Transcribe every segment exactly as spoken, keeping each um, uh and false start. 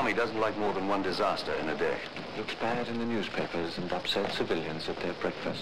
army doesn't like more than one disaster in a day. Looks bad in the newspapers and upset civilians at their breakfast.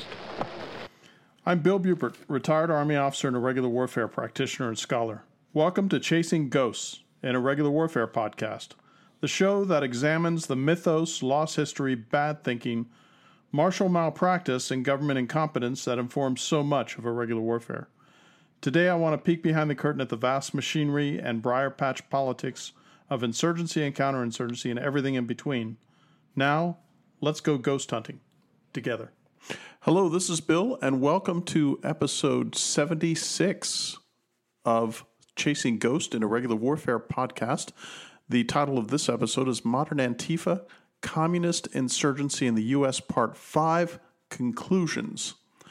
I'm Bill Bupert, retired Army officer and irregular warfare practitioner and scholar. Welcome to Chasing Ghosts, an irregular warfare podcast, the show that examines the mythos, lost history, bad thinking, martial malpractice, and government incompetence that informs so much of irregular warfare. Today I want to peek behind the curtain at the vast machinery and briar patch politics of insurgency and counterinsurgency and everything in between. Now, let's go ghost hunting together. Hello, this is Bill, and welcome to episode seventy-six of Chasing Ghost in Irregular Warfare podcast. The title of this episode is Modern Antifa, Communist Insurgency in the U S Part five, Conclusions.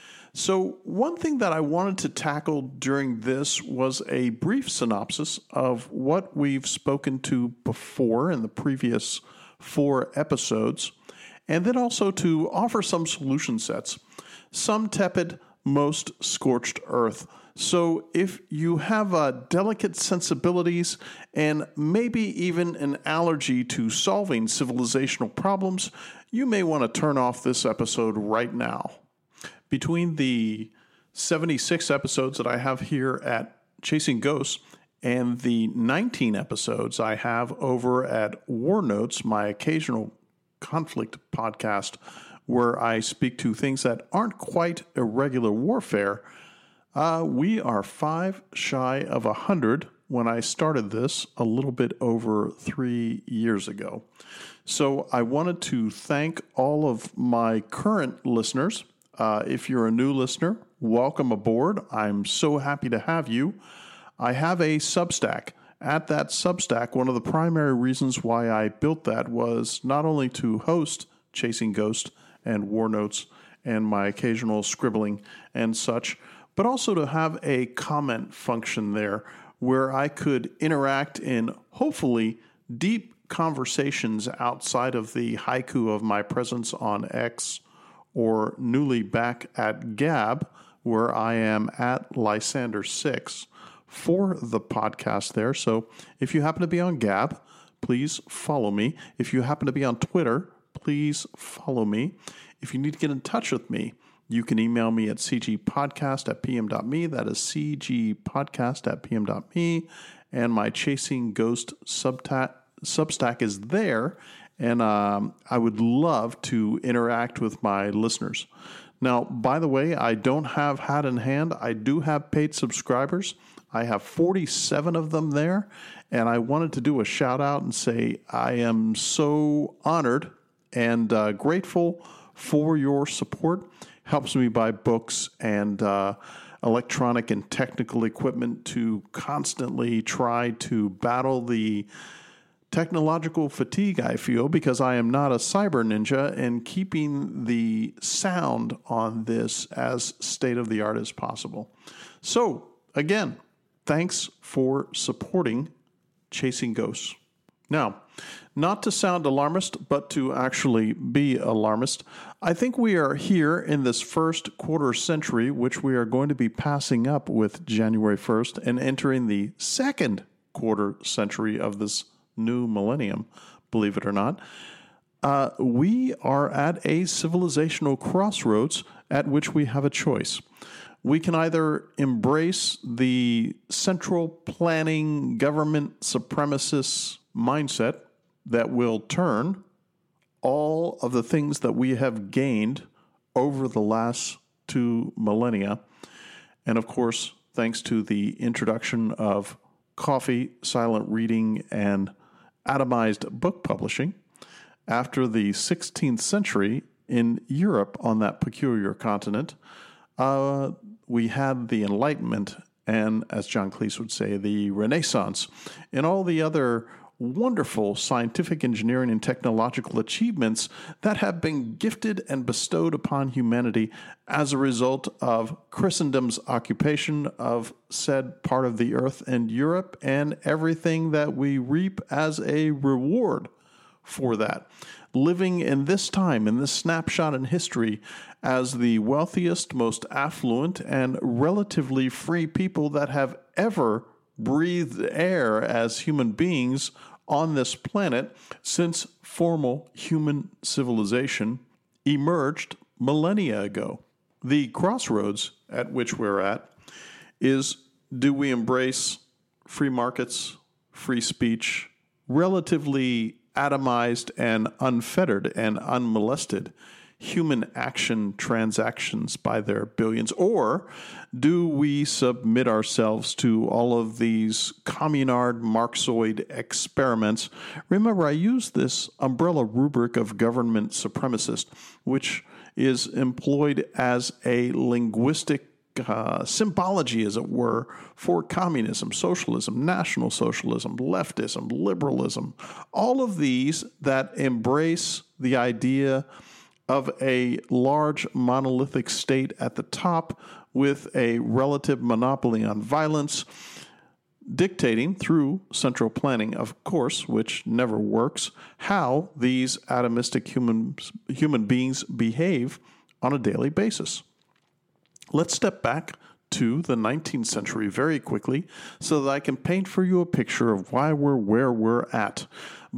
So one thing that I wanted to tackle during this was a brief synopsis of what we've spoken to before in the previous four episodes, and then also to offer some solution sets, some tepid, most scorched earth. So if you have uh, delicate sensibilities and maybe even an allergy to solving civilizational problems, you may want to turn off this episode right now. Between the seventy-six episodes that I have here at Chasing Ghosts and the nineteen episodes I have over at War Notes, my occasional conflict podcast, where I speak to things that aren't quite irregular warfare, uh, we are five shy of a hundred when I started this a little bit over three years ago. So I wanted to thank all of my current listeners. Uh, if you're a new listener, welcome aboard. I'm so happy to have you. I have a Substack. At that Substack, one of the primary reasons why I built that was not only to host Chasing Ghost and War Notes and my occasional scribbling and such, but also to have a comment function there where I could interact in hopefully deep conversations outside of the haiku of my presence on X or newly back at Gab, where I am at Lysander six for the podcast there. So if you happen to be on Gab, please follow me. If you happen to be on Twitter, please follow me. If you need to get in touch with me, you can email me at c g podcast at p m dot m e. That is c g podcast at p m dot m e. And my Chasing Ghost subta- Substack is there. And um, I would love to interact with my listeners. Now, by the way, I don't have hat in hand. I do have paid subscribers. I have forty-seven of them there. And I wanted to do a shout out and say I am so honored and uh, grateful for your support. Helps me buy books and uh, electronic and technical equipment to constantly try to battle the technological fatigue I feel because I am not a cyber ninja, and keeping the sound on this as state-of-the-art as possible. So, again, thanks for supporting Chasing Ghosts. Now, not to sound alarmist, but to actually be alarmist, I think we are here in this first quarter century, which we are going to be passing up with January first and entering the second quarter century of this new millennium, believe it or not. Uh, we are at a civilizational crossroads at which we have a choice. We can either embrace the central planning government supremacist mindset that will turn all of the things that we have gained over the last two millennia, and of course, thanks to the introduction of coffee, silent reading, and atomized book publishing, after the sixteenth century in Europe on that peculiar continent, uh, we had the Enlightenment and, as John Cleese would say, the Renaissance, and all the other wonderful scientific engineering and technological achievements that have been gifted and bestowed upon humanity as a result of Christendom's occupation of said part of the earth and Europe, and everything that we reap as a reward for that. Living in this time, in this snapshot in history, as the wealthiest, most affluent, and relatively free people that have ever breathed air as human beings on this planet since formal human civilization emerged millennia ago. The crossroads at which we're at is, do we embrace free markets, free speech, relatively atomized and unfettered and unmolested human action transactions by their billions? Or do we submit ourselves to all of these communard Marxoid experiments? Remember, I use this umbrella rubric of government supremacist, which is employed as a linguistic uh, symbology, as it were, for communism, socialism, national socialism, leftism, liberalism, all of these that embrace the idea of a large monolithic state at the top with a relative monopoly on violence, dictating through central planning, of course, which never works, how these atomistic human, human beings behave on a daily basis. Let's step back to the nineteenth century very quickly so that I can paint for you a picture of why we're where we're at.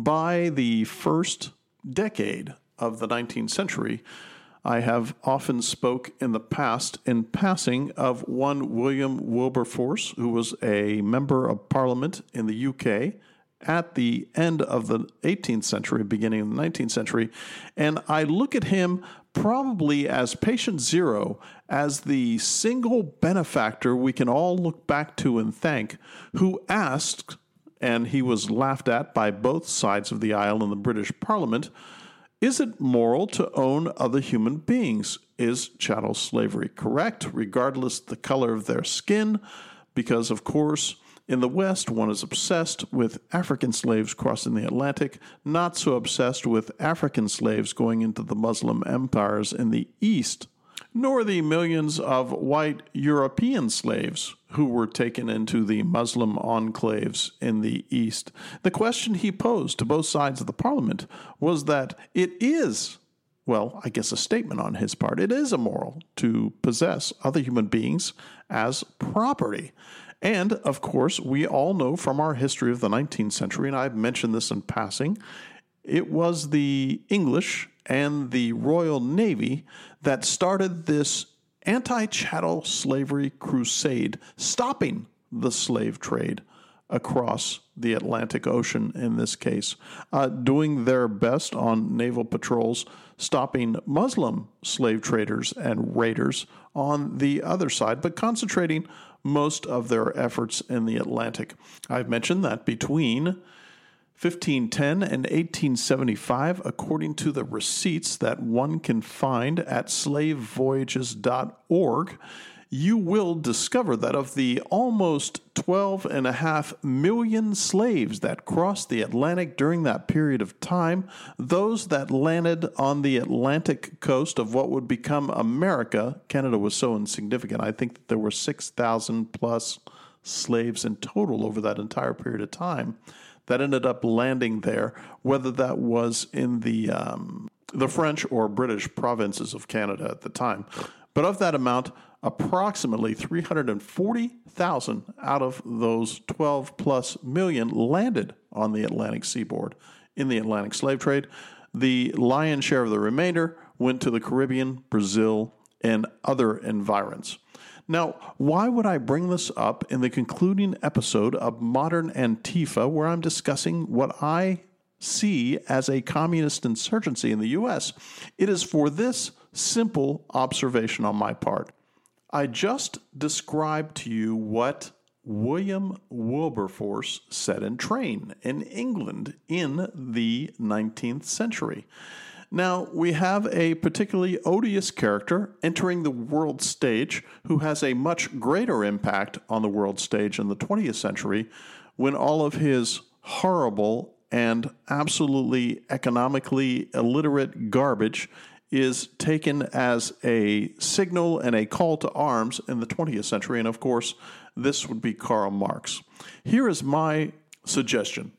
By the first decade of the nineteenth century, I have often spoke in the past in passing of one William Wilberforce, who was a member of Parliament in the U K at the end of the eighteenth century, beginning of the nineteenth century, and I look at him probably as patient zero, as the single benefactor we can all look back to and thank, who asked, and he was laughed at by both sides of the aisle in the British Parliament, is it moral to own other human beings? Is chattel slavery correct, regardless of the color of their skin? Because, of course, in the West, one is obsessed with African slaves crossing the Atlantic, not so obsessed with African slaves going into the Muslim empires in the East, nor the millions of white European slaves who were taken into the Muslim enclaves in the East. The question he posed to both sides of the Parliament was that it is, well, I guess a statement on his part, it is immoral to possess other human beings as property. And, of course, we all know from our history of the nineteenth century, and I've mentioned this in passing, it was the English and the Royal Navy that started this anti-chattel slavery crusade, stopping the slave trade across the Atlantic Ocean in this case, uh, doing their best on naval patrols, stopping Muslim slave traders and raiders on the other side, but concentrating most of their efforts in the Atlantic. I've mentioned that between fifteen ten and eighteen seventy-five, according to the receipts that one can find at slave voyages dot org, you will discover that of the almost twelve and a half million slaves that crossed the Atlantic during that period of time, those that landed on the Atlantic coast of what would become America, Canada was so insignificant, I think that there were six thousand plus slaves in total over that entire period of time that ended up landing there, whether that was in the um, the French or British provinces of Canada at the time. But of that amount, approximately three hundred forty thousand out of those twelve plus million landed on the Atlantic seaboard in the Atlantic slave trade. The lion's share of the remainder went to the Caribbean, Brazil, and other environs. Now, why would I bring this up in the concluding episode of Modern Antifa, where I'm discussing what I see as a communist insurgency in the U S? It is for this simple observation on my part. I just described to you what William Wilberforce said in train in England in the nineteenth century. Now, we have a particularly odious character entering the world stage who has a much greater impact on the world stage in the twentieth century when all of his horrible and absolutely economically illiterate garbage is taken as a signal and a call to arms in the twentieth century. And, of course, this would be Karl Marx. Here is my suggestion.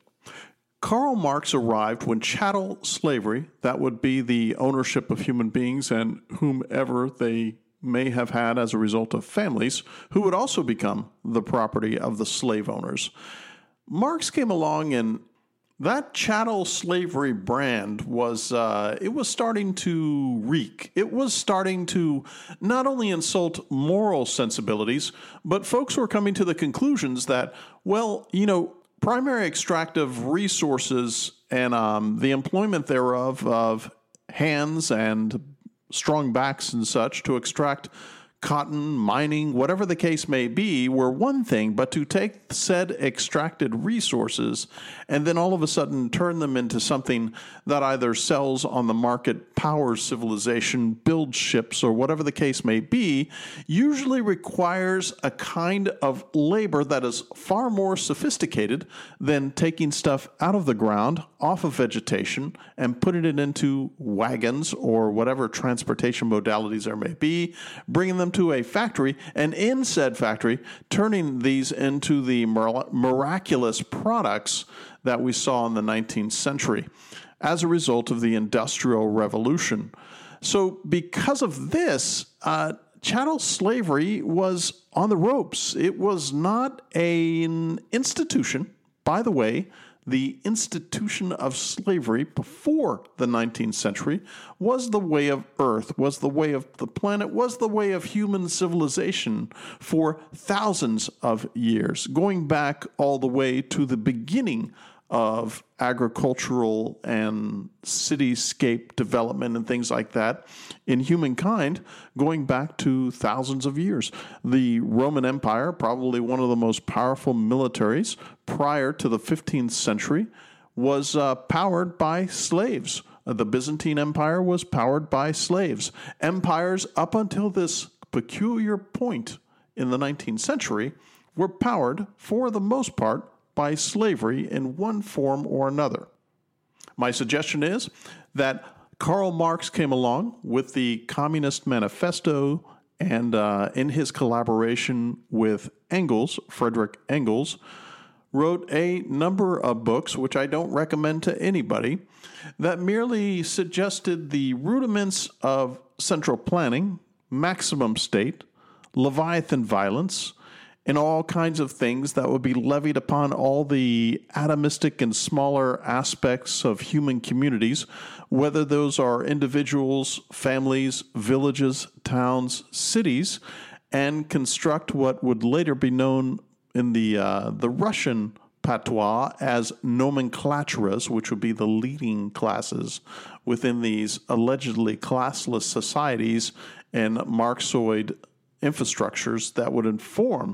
Karl Marx arrived when chattel slavery, that would be the ownership of human beings and whomever they may have had as a result of families, who would also become the property of the slave owners. Marx came along in That chattel slavery brand was, uh, it was starting to reek. It was starting to not only insult moral sensibilities, but folks were coming to the conclusions that, well, you know, primary extractive resources and um, the employment thereof of hands and strong backs and such to extract cotton, mining, whatever the case may be, were one thing, but to take said extracted resources and then all of a sudden turn them into something that either sells on the market, powers civilization, builds ships, or whatever the case may be, usually requires a kind of labor that is far more sophisticated than taking stuff out of the ground, off of vegetation, and putting it into wagons or whatever transportation modalities there may be, bringing them to a factory, and in said factory, turning these into the miraculous products that we saw in the nineteenth century as a result of the Industrial Revolution. So because of this, uh, chattel slavery was on the ropes. It was not an institution. By the way, the institution of slavery before the nineteenth century was the way of Earth, was the way of the planet, was the way of human civilization for thousands of years, going back all the way to the beginning of agricultural and cityscape development and things like that in humankind, going back to thousands of years. The Roman Empire, probably one of the most powerful militaries prior to the fifteenth century, was uh, powered by slaves. Uh, the Byzantine Empire was powered by slaves. Empires up until this peculiar point in the nineteenth century were powered, for the most part, by slavery in one form or another. My suggestion is that Karl Marx came along with the Communist Manifesto, and uh, in his collaboration with Engels, Frederick Engels, wrote a number of books, which I don't recommend to anybody, that merely suggested the rudiments of central planning, maximum state, Leviathan violence, and all kinds of things that would be levied upon all the atomistic and smaller aspects of human communities, whether those are individuals, families, villages, towns, cities, and construct what would later be known in the uh, the Russian patois as nomenclaturas, which would be the leading classes within these allegedly classless societies and Marxoid infrastructures that would inform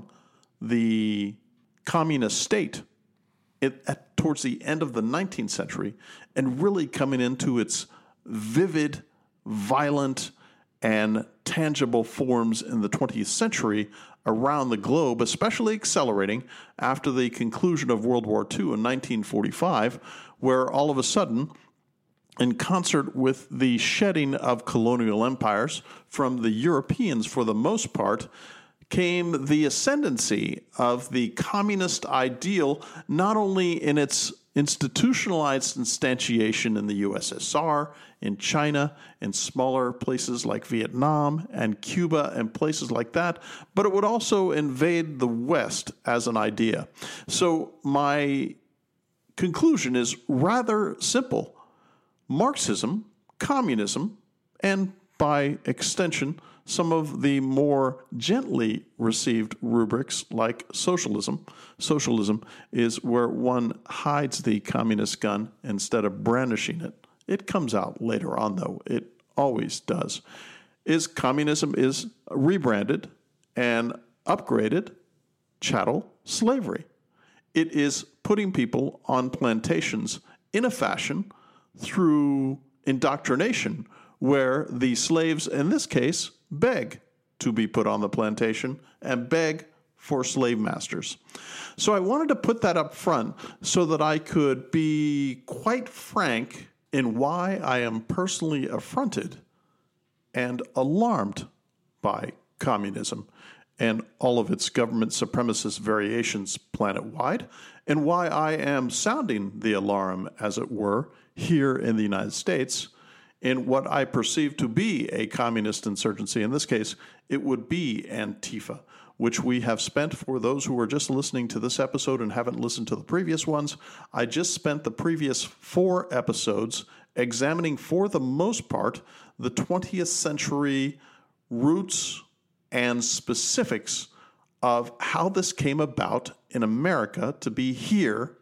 the communist state it, at, towards the end of the nineteenth century, and really coming into its vivid, violent, and tangible forms in the twentieth century around the globe, especially accelerating after the conclusion of World War Two in nineteen forty-five, where all of a sudden, in concert with the shedding of colonial empires from the Europeans for the most part, came the ascendancy of the communist ideal, not only in its institutionalized instantiation in the U S S R, in China, in smaller places like Vietnam and Cuba and places like that, but it would also invade the West as an idea. So my conclusion is rather simple. Marxism, communism, and by extension, some of the more gently received rubrics like socialism. Socialism is where one hides the communist gun instead of brandishing it. It comes out later on, though. It always does. Is communism is rebranded and upgraded chattel slavery. It is putting people on plantations in a fashion through indoctrination where the slaves, in this case, beg to be put on the plantation and beg for slave masters. So I wanted to put that up front so that I could be quite frank in why I am personally affronted and alarmed by communism and all of its government supremacist variations planet-wide, and why I am sounding the alarm, as it were, here in the United States, in what I perceive to be a communist insurgency. In this case, it would be Antifa, which we have spent, for those who are just listening to this episode and haven't listened to the previous ones, I just spent the previous four episodes examining, for the most part, the twentieth century roots and specifics of how this came about in America to be here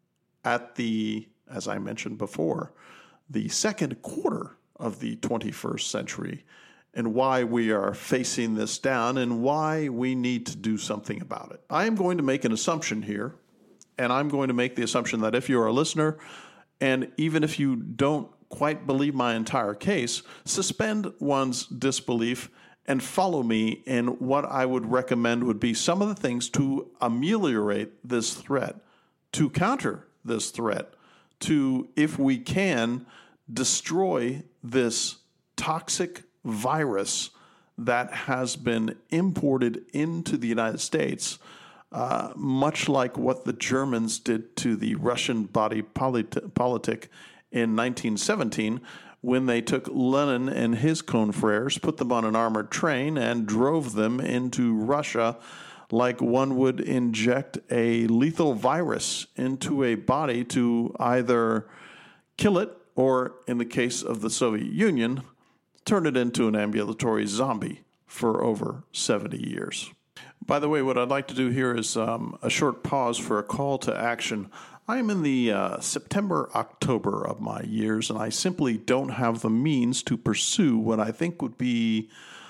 at the, as I mentioned before, the second quarter of the twenty-first century, and why we are facing this down and why we need to do something about it. I am going to make an assumption here, and I'm going to make the assumption that if you're a listener, and even if you don't quite believe my entire case, suspend one's disbelief and follow me in what I would recommend would be some of the things to ameliorate this threat, to counter this threat, to, if we can, destroy this toxic virus that has been imported into the United States, uh, much like what the Germans did to the Russian body polit- politic in nineteen seventeen, when they took Lenin and his confreres, put them on an armored train, and drove them into Russia like one would inject a lethal virus into a body to either kill it or, in the case of the Soviet Union, turn it into an ambulatory zombie for over seventy years. By the way, what I'd like to do here is um, a short pause for a call to action. I am in the uh, September, October of my years, and I simply don't have the means to pursue what I think would be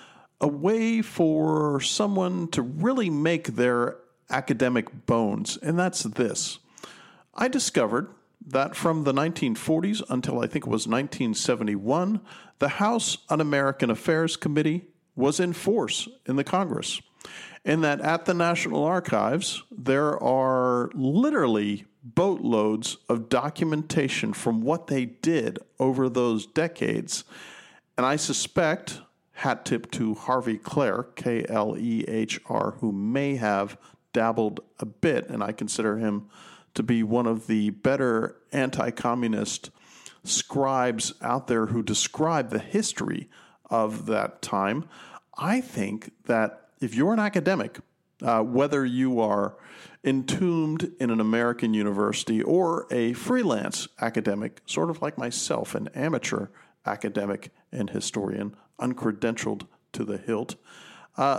a way for someone to really make their academic bones, and that's this. I discovered that from the nineteen forties until I think it was nineteen seventy-one, the House Un-American Affairs Committee was in force in the Congress, and that at the National Archives there are literally boatloads of documentation from what they did over those decades. And I suspect, hat tip to Harvey Clare, K L E H R, who may have dabbled a bit, and I consider him to be one of the better anti-communist scribes out there who describe the history of that time. I think that if you're an academic, uh, whether you are entombed in an American university or a freelance academic, sort of like myself, an amateur academic and historian, uncredentialed to the hilt, uh,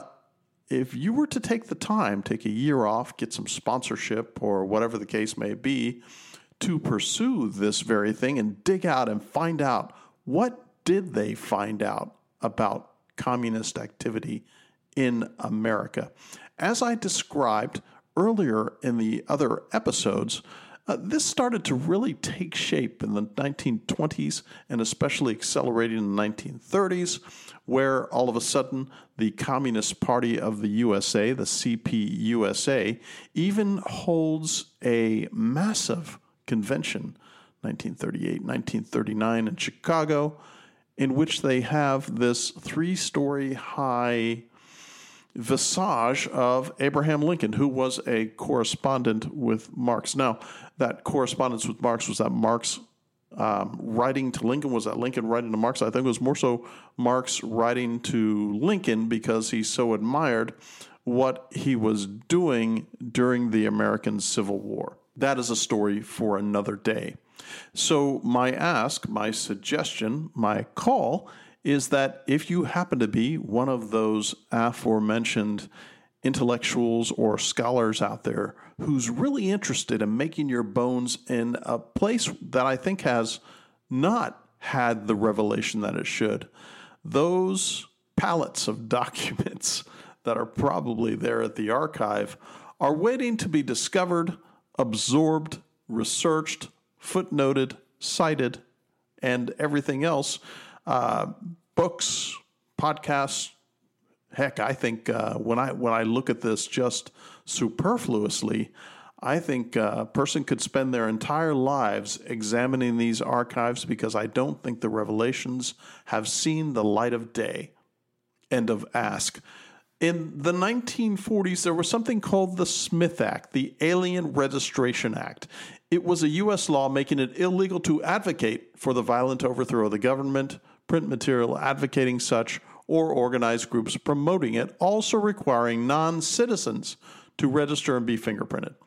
if you were to take the time, take a year off, get some sponsorship or whatever the case may be, to pursue this very thing and dig out and find out what did they find out about communist activity in America. As I described earlier in the other episodes, uh, this started to really take shape in the nineteen twenties and especially accelerating in the nineteen thirties, where all of a sudden the Communist Party of the U S A, the C P U S A, even holds a massive convention, nineteen thirty-eight, nineteen thirty-nine in Chicago, in which they have this three-story high visage of Abraham Lincoln, who was a correspondent with Marx. Now, that correspondence with Marx, was that Marx um, writing to Lincoln? Was that Lincoln writing to Marx? I think it was more so Marx writing to Lincoln because he so admired what he was doing during the American Civil War. That is a story for another day. So my ask, my suggestion, my call is that if you happen to be one of those aforementioned intellectuals or scholars out there who's really interested in making your bones in a place that I think has not had the revelation that it should, those pallets of documents that are probably there at the archive are waiting to be discovered, absorbed, researched, footnoted, cited, and everything else. Uh, books, podcasts. Heck, I think uh, when I when I look at this just superfluously, I think a person could spend their entire lives examining these archives because I don't think the revelations have seen the light of day. End of ask. In the nineteen forties, there was something called the Smith Act, the Alien Registration Act. It was a U S law making it illegal to advocate for the violent overthrow of the government, print material advocating such, or organize groups promoting it, also requiring non-citizens to register and be fingerprinted.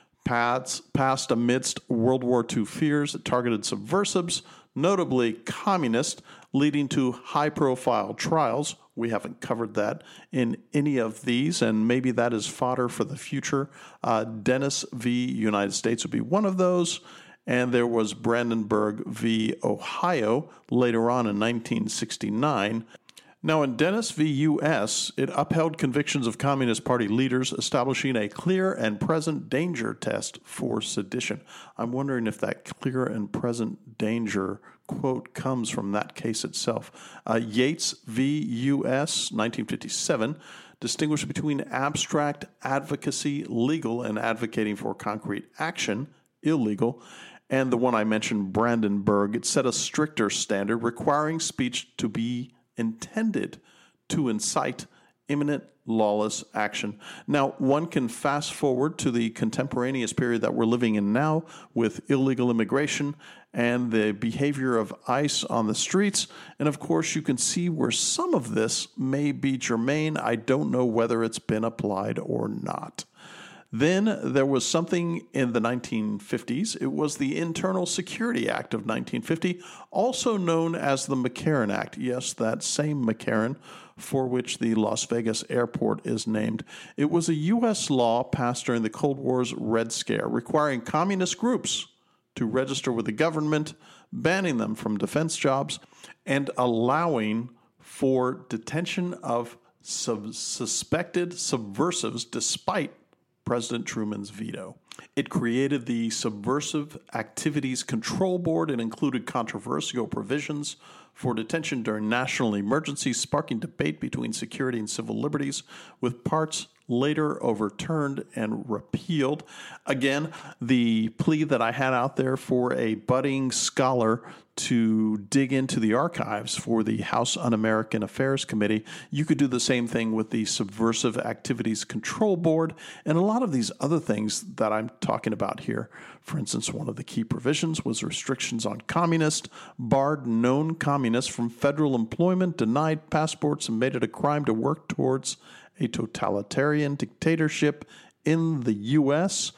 Passed, passed amidst World War Two fears that targeted subversives, notably communists, leading to high-profile trials. We haven't covered that in any of these, and maybe that is fodder for the future. Uh, Dennis v. United States would be one of those, and there was Brandenburg v. Ohio later on in nineteen sixty-nine. Now, in Dennis v. U S, it upheld convictions of Communist Party leaders, establishing a clear and present danger test for sedition. I'm wondering if that clear and present danger quote comes from that case itself. Uh, Yates v. U S, nineteen fifty-seven, distinguished between abstract advocacy, legal, and advocating for concrete action, illegal. And the one I mentioned, Brandenburg, it set a stricter standard requiring speech to be intended to incite imminent lawless action. Now, one can fast forward to the contemporaneous period that we're living in now with illegal immigration and the behavior of ICE on the streets. And of course, you can see where some of this may be germane. I don't know whether it's been applied or not. Then there was something in the nineteen fifties. It was the Internal Security Act of nineteen fifty, also known as the McCarran Act. Yes, that same McCarran for which the Las Vegas airport is named. It was a U S law passed during the Cold War's Red Scare, requiring communist groups to register with the government, banning them from defense jobs, and allowing for detention of sub- suspected subversives despite President Truman's veto. It created the Subversive Activities Control Board and included controversial provisions for detention during national emergencies, sparking debate between security and civil liberties, with parts later overturned and repealed. Again, the plea that I had out there for a budding scholar to dig into the archives for the House Un-American Affairs Committee, you could do the same thing with the Subversive Activities Control Board and a lot of these other things that I'm talking about here. For instance, one of the key provisions was restrictions on communists, barred known communists from federal employment, denied passports, and made it a crime to work towards a totalitarian dictatorship in the U S.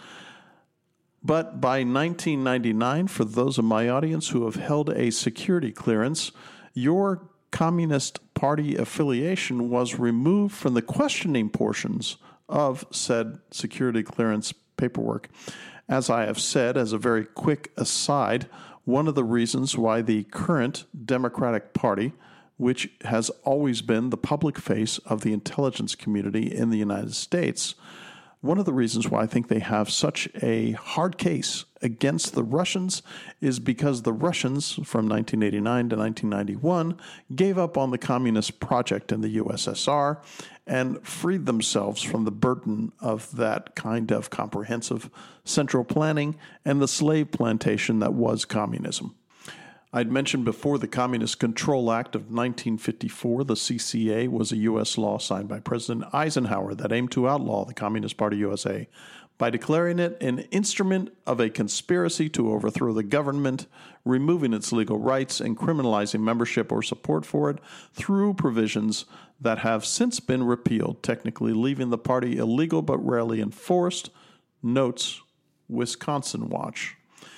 But by nineteen ninety-nine, for those of my audience who have held a security clearance, your Communist Party affiliation was removed from the questioning portions of said security clearance paperwork. As I have said, as a very quick aside, one of the reasons why the current Democratic Party, which has always been the public face of the intelligence community in the United States, one of the reasons why I think they have such a hard case against the Russians is because the Russians, from nineteen eighty-nine to nineteen ninety-one, gave up on the communist project in the U S S R and freed themselves from the burden of that kind of comprehensive central planning and the slave plantation that was communism. I'd mentioned before the Communist Control Act of nineteen fifty-four. The C C A was a U S law signed by President Eisenhower that aimed to outlaw the Communist Party U S A by declaring it an instrument of a conspiracy to overthrow the government, removing its legal rights, and criminalizing membership or support for it through provisions that have since been repealed, technically leaving the party illegal but rarely enforced. Notes Wisconsin Watch.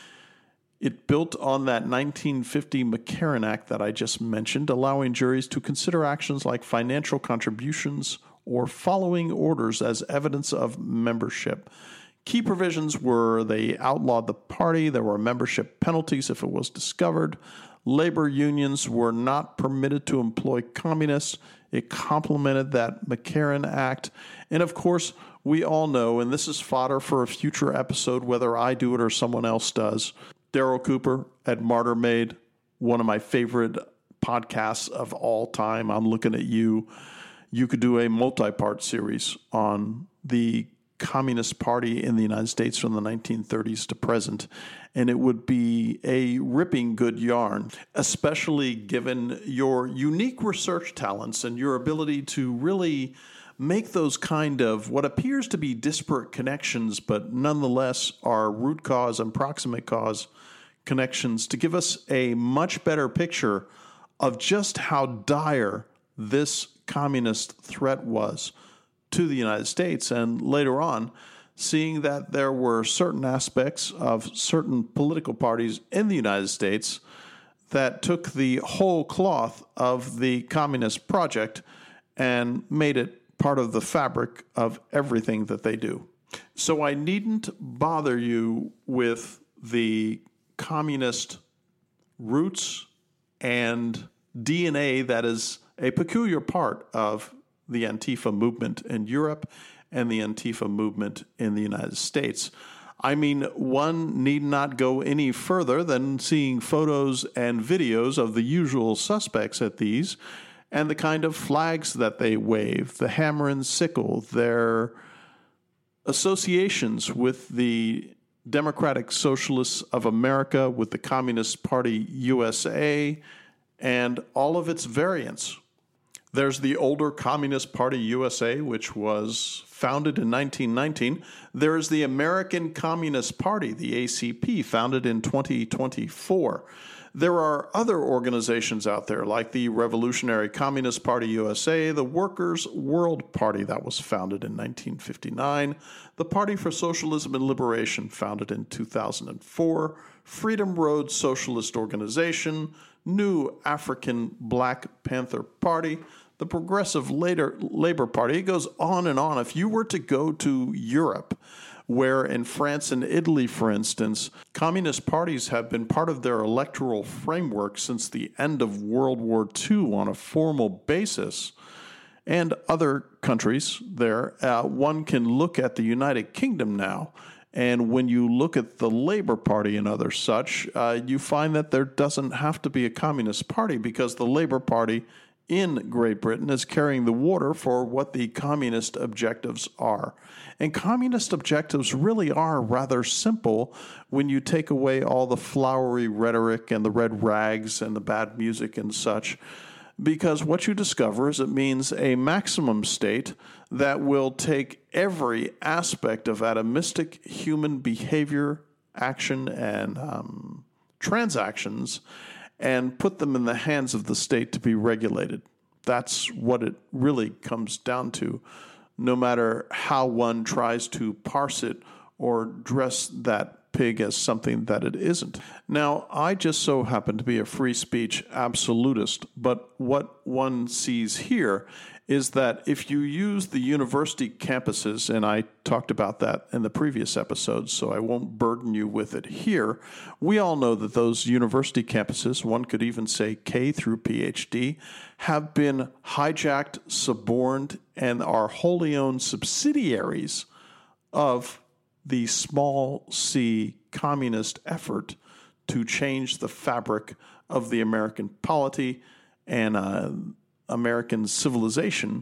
It built on that nineteen fifty McCarran Act that I just mentioned, allowing juries to consider actions like financial contributions or following orders as evidence of membership. Key provisions were they outlawed the party, there were membership penalties if it was discovered, labor unions were not permitted to employ communists, it complemented that McCarran Act, and of course, we all know, and this is fodder for a future episode, whether I do it or someone else does, Daryl Cooper at Martyr Made, one of my favorite podcasts of all time. I'm looking at you. You could do a multi-part series on the Communist Party in the United States from the nineteen thirties to present, and it would be a ripping good yarn, especially given your unique research talents and your ability to really make those kind of what appears to be disparate connections, but nonetheless are root cause and proximate cause connections to give us a much better picture of just how dire this communist threat was to the United States. And later on, seeing that there were certain aspects of certain political parties in the United States that took the whole cloth of the communist project and made it part of the fabric of everything that they do. So I needn't bother you with the communist roots and D N A that is a peculiar part of the Antifa movement in Europe and the Antifa movement in the United States. I mean, one need not go any further than seeing photos and videos of the usual suspects at these and the kind of flags that they wave, the hammer and sickle, their associations with the Democratic Socialists of America, with the Communist Party U S A, and all of its variants. There's the older Communist Party U S A, which was founded in nineteen nineteen. There is the American Communist Party, the A C P, founded in twenty twenty-four. There are other organizations out there like the Revolutionary Communist Party U S A, the Workers' World Party that was founded in nineteen fifty-nine, the Party for Socialism and Liberation founded in two thousand four, Freedom Road Socialist Organization, New African Black Panther Party, the Progressive Labor Party. It goes on and on. If you were to go to Europe, where in France and Italy, for instance, communist parties have been part of their electoral framework since the end of World War Two on a formal basis, and other countries there, uh, one can look at the United Kingdom now. And when you look at the Labour Party and other such, uh, you find that there doesn't have to be a communist party because the Labour Party in Great Britain is carrying the water for what the communist objectives are. And communist objectives really are rather simple when you take away all the flowery rhetoric and the red rags and the bad music and such, because what you discover is it means a maximum state that will take every aspect of atomistic human behavior, action, and um, transactions and put them in the hands of the state to be regulated. That's what it really comes down to, no matter how one tries to parse it or dress that pig as something that it isn't. Now, I just so happen to be a free speech absolutist, but what one sees here is that if you use the university campuses, and I talked about that in the previous episodes, so I won't burden you with it here, we all know that those university campuses, one could even say K through P H D, have been hijacked, suborned, and are wholly owned subsidiaries of the small c communist effort to change the fabric of the American polity and uh, American civilization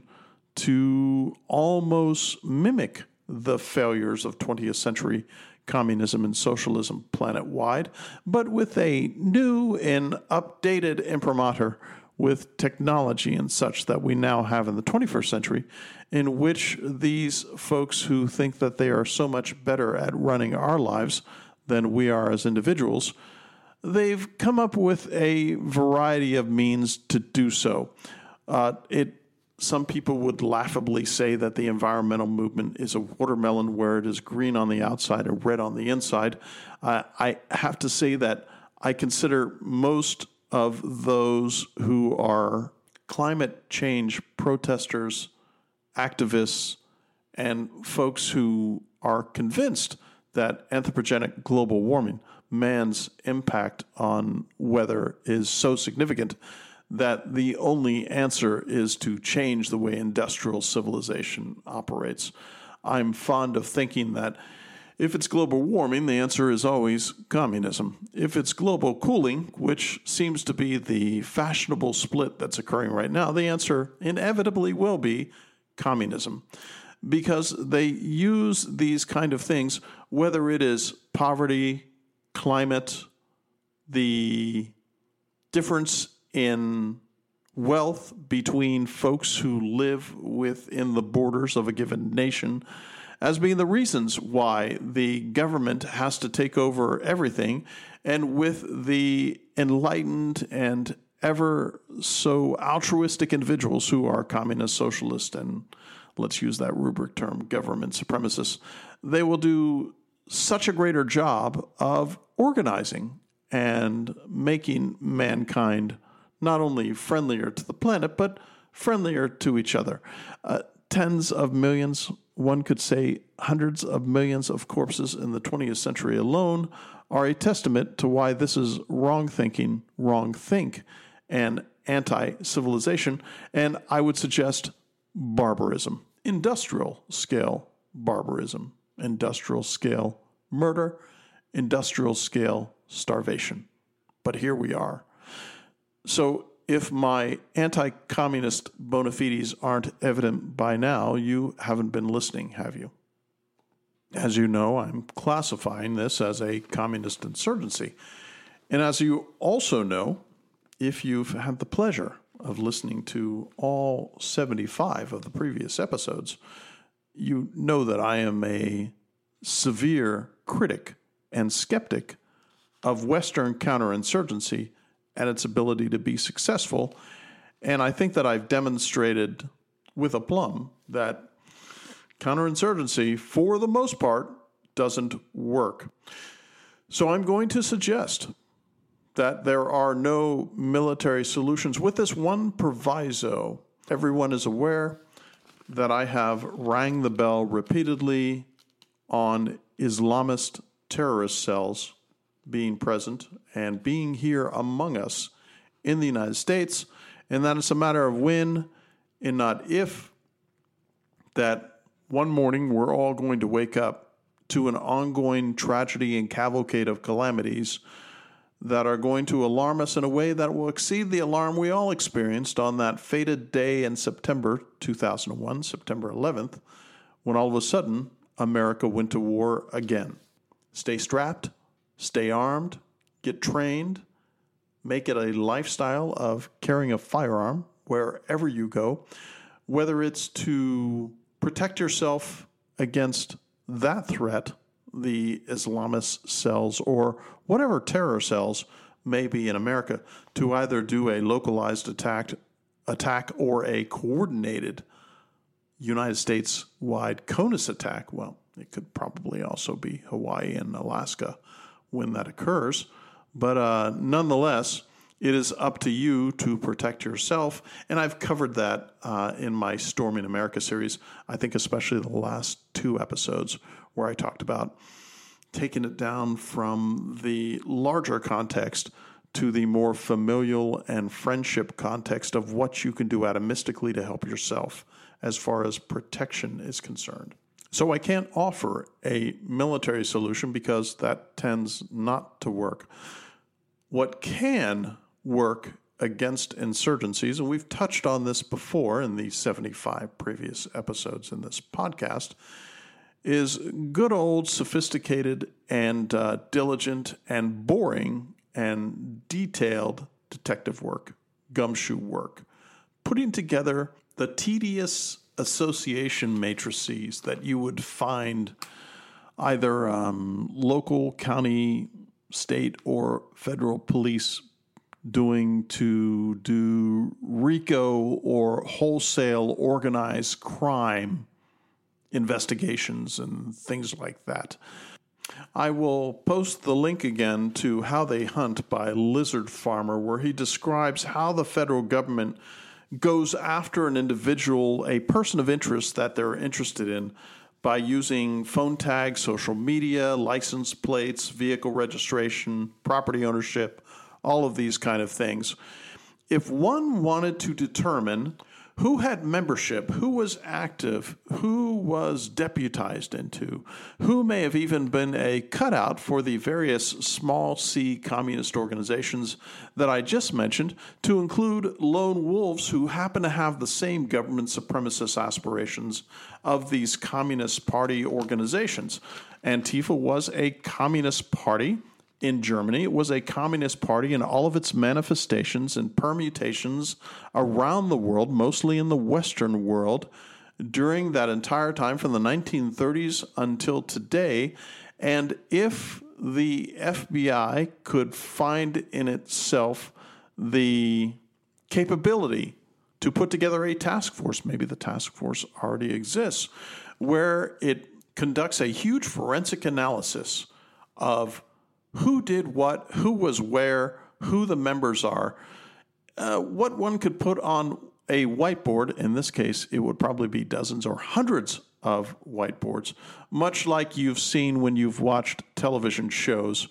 to almost mimic the failures of twentieth century communism and socialism planet-wide, but with a new and updated imprimatur with technology and such that we now have in the twenty-first century, in which these folks who think that they are so much better at running our lives than we are as individuals, they've come up with a variety of means to do so. Uh, it some people would laughably say that the environmental movement is a watermelon where it is green on the outside and red on the inside. Uh, I have to say that I consider most of those who are climate change protesters, activists, and folks who are convinced that anthropogenic global warming, man's impact on weather, is so significant that the only answer is to change the way industrial civilization operates. I'm fond of thinking that if it's global warming, the answer is always communism. If it's global cooling, which seems to be the fashionable split that's occurring right now, the answer inevitably will be communism. Because they use these kind of things, whether it is poverty, climate, the difference in wealth between folks who live within the borders of a given nation as being the reasons why the government has to take over everything. And with the enlightened and ever so altruistic individuals who are communist, socialist, and let's use that rubric term, government supremacists, they will do such a greater job of organizing and making mankind not only friendlier to the planet, but friendlier to each other. Uh, tens of millions, one could say hundreds of millions of corpses in the twentieth century alone are a testament to why this is wrong thinking, wrong think, and anti-civilization, and I would suggest barbarism, industrial scale barbarism, industrial scale murder, industrial scale starvation. But here we are. So if my anti-communist bona fides aren't evident by now, you haven't been listening, have you? As you know, I'm classifying this as a communist insurgency. And as you also know, if you've had the pleasure of listening to all seventy-five of the previous episodes, you know that I am a severe critic and skeptic of Western counterinsurgency and its ability to be successful. And I think that I've demonstrated with aplomb that counterinsurgency, for the most part, doesn't work. So I'm going to suggest that there are no military solutions, with this one proviso. Everyone is aware that I have rang the bell repeatedly on Islamist terrorist cells being present and being here among us in the United States, and that it's a matter of when and not if that one morning we're all going to wake up to an ongoing tragedy and cavalcade of calamities that are going to alarm us in a way that will exceed the alarm we all experienced on that fated day in September two thousand one, September eleventh, when all of a sudden America went to war again. Stay strapped, stay armed, get trained, make it a lifestyle of carrying a firearm wherever you go, whether it's to protect yourself against that threat, the Islamist cells, or whatever terror cells may be in America, to either do a localized attack, attack or a coordinated United States-wide CONUS attack. Well, it could probably also be Hawaii and Alaska when that occurs. But uh, nonetheless, it is up to you to protect yourself. And I've covered that uh, in my Storming America series, I think especially the last two episodes where I talked about taking it down from the larger context to the more familial and friendship context of what you can do atomistically to help yourself as far as protection is concerned. So I can't offer a military solution because that tends not to work. What can work against insurgencies, and we've touched on this before in the seventy-five previous episodes in this podcast, is good old sophisticated and uh, diligent and boring and detailed detective work, gumshoe work, putting together the tedious association matrices that you would find either um, local, county, state, or federal police doing to do RICO or wholesale organized crime investigations and things like that. I will post the link again to How They Hunt by Lizard Farmer, where he describes how the federal government goes after an individual, a person of interest that they're interested in, by using phone tags, social media, license plates, vehicle registration, property ownership, all of these kind of things. If one wanted to determine who had membership, who was active, who was deputized into, who may have even been a cutout for the various small C communist organizations that I just mentioned, to include lone wolves who happen to have the same government supremacist aspirations of these Communist Party organizations. Antifa was a Communist Party in Germany. It was a communist party in all of its manifestations and permutations around the world, mostly in the Western world, during that entire time from the nineteen thirties until today. And if the F B I could find in itself the capability to put together a task force, maybe the task force already exists, where it conducts a huge forensic analysis of who did what, who was where, who the members are, uh, what one could put on a whiteboard. In this case, it would probably be dozens or hundreds of whiteboards, much like you've seen when you've watched television shows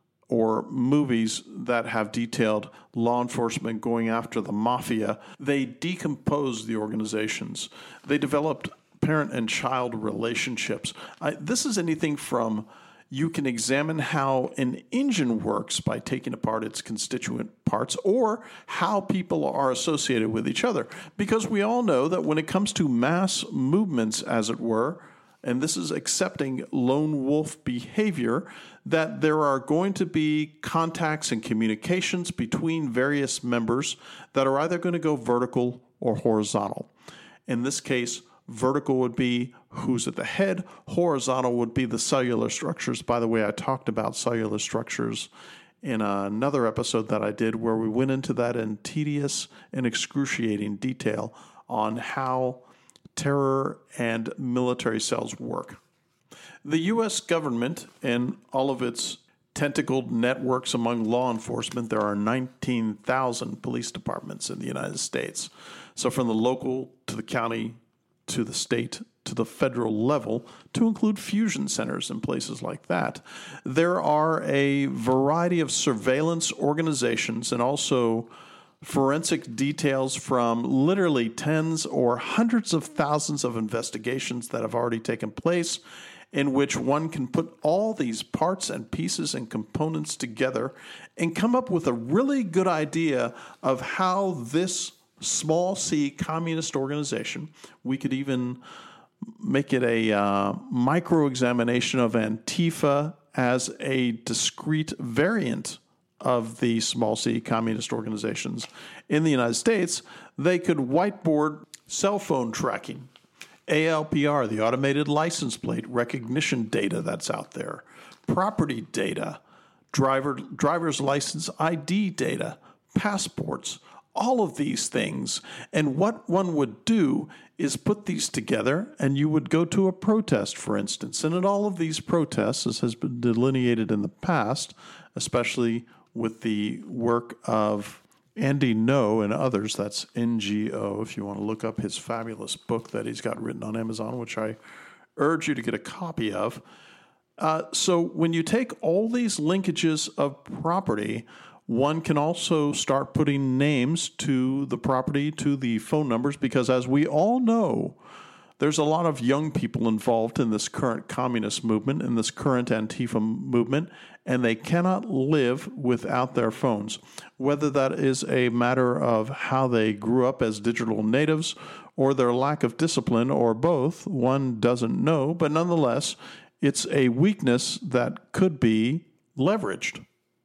or movies that have detailed law enforcement going after the mafia. They decomposed the organizations. They developed parent and child relationships. I, this is anything from you can examine how an engine works by taking apart its constituent parts, or how people are associated with each other. Because we all know that when it comes to mass movements, as it were, and this is accepting lone wolf behavior, that there are going to be contacts and communications between various members that are either going to go vertical or horizontal. In this case, vertical would be who's at the head. Horizontal would be the cellular structures. By the way, I talked about cellular structures in another episode that I did where we went into that in tedious and excruciating detail on how terror and military cells work. The U S government and all of its tentacled networks among law enforcement, there are nineteen thousand police departments in the United States. So from the local to the county to the state, to the federal level, to include fusion centers and places like that. There are a variety of surveillance organizations and also forensic details from literally tens or hundreds of thousands of investigations that have already taken place, in which one can put all these parts and pieces and components together and come up with a really good idea of how this small c communist organization, we could even make it a uh, micro-examination of Antifa as a discrete variant of the small c communist organizations in the United States. They could whiteboard cell phone tracking, A L P R, the automated license plate recognition data that's out there, property data, driver driver's license I D data, passports, all of these things. And what one would do is put these together, and you would go to a protest, for instance. And in all of these protests, as has been delineated in the past, especially with the work of Andy Ngo and others, that's N G O, if you want to look up his fabulous book that he's got written on Amazon, which I urge you to get a copy of. Uh, so when you take all these linkages of property, one can also start putting names to the property, to the phone numbers, because as we all know, there's a lot of young people involved in this current communist movement, in this current Antifa movement, and they cannot live without their phones. Whether that is a matter of how they grew up as digital natives or their lack of discipline or both, one doesn't know, but nonetheless, it's a weakness that could be leveraged.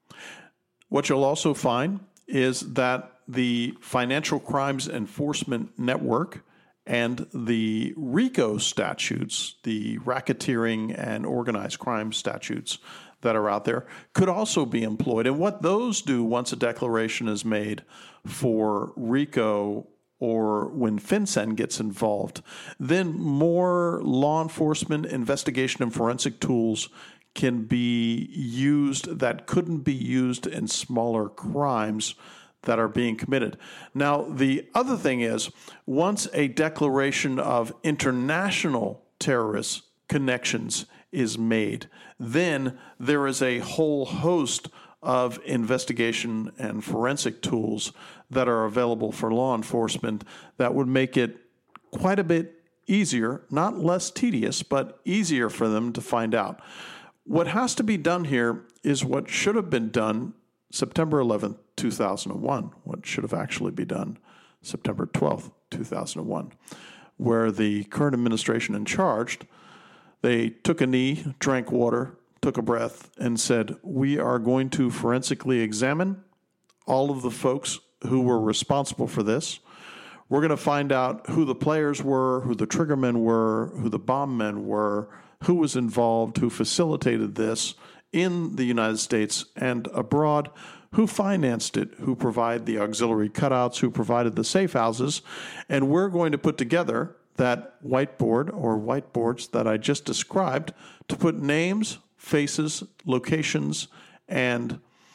What you'll also find is that the Financial Crimes Enforcement Network and the RICO statutes, the racketeering and organized crime statutes that are out there, could also be employed. And what those do once a declaration is made for RICO or when FinCEN gets involved, then more law enforcement, investigation, and forensic tools can be used that couldn't be used in smaller crimes that are being committed. Now, the other thing is, once a declaration of international terrorist connections is made, then there is a whole host of investigation and forensic tools that are available for law enforcement that would make it quite a bit easier, not less tedious, but easier for them to find out. What has to be done here is what should have been done September eleventh, two thousand one, what should have actually been done September twelfth, two thousand one, where the current administration in charge, they took a knee, drank water, took a breath and said, we are going to forensically examine all of the folks who were responsible for this. We're going to find out who the players were, who the triggermen were, who the bomb men were, who was involved, who facilitated this in the United States and abroad, who financed it, who provided the auxiliary cutouts, who provided the safe houses, and we're going to put together that whiteboard or whiteboards that I just described to put names, faces, locations, and